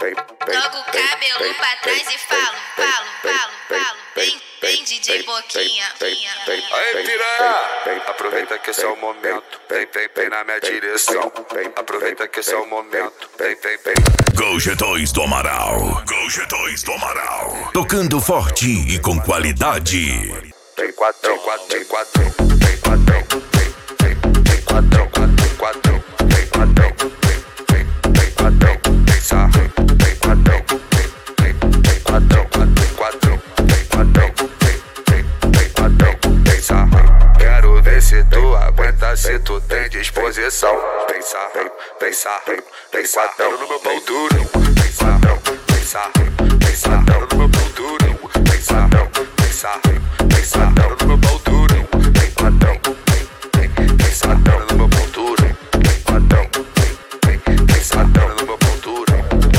Jogo o cabelo pra trás e falo. Vem DJ Boquinha. Aí piranha, aproveita que esse é o momento. Vem na minha direção. Aproveita que esse é o momento. Vem. Gol G2 do Amaral. Tocando forte e com qualidade. Tem quatro. Quero ver se tu aguenta, se tu tem disposição. Pensar no meu pau duro. Pensar no meu pau duro. Pensar no meu pau duro. Pensar no meu pau duro. Pensar no meu pau duro.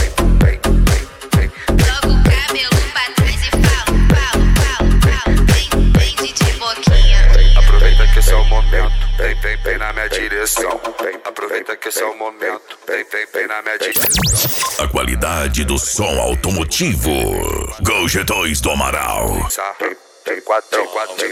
Jogo o cabelo pra trás e falo. Vem DJ Boquinha. Aproveita que esse é o momento. Vem na minha direção. Aproveita que esse é o momento. Vem na minha direção. A qualidade do som automotivo. Gol G2 do Amaral. Tem quatro.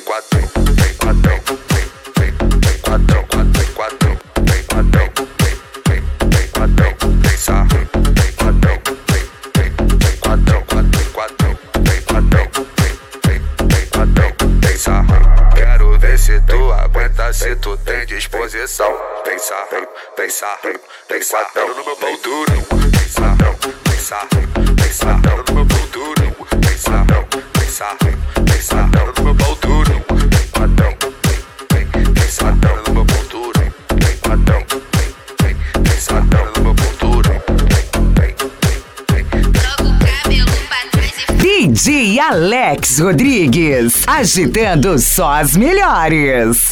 Quero ver se tu aguenta, se tu tem disposição. Pensar no meu pau duro. Pensar no meu pau duro. Pensar no meu pau duro. Pensar no meu pau duro. Pensar no meu pau duro. Jogo o cabelo pra trás e DJ Alex Rodrigues, agitando só as melhores.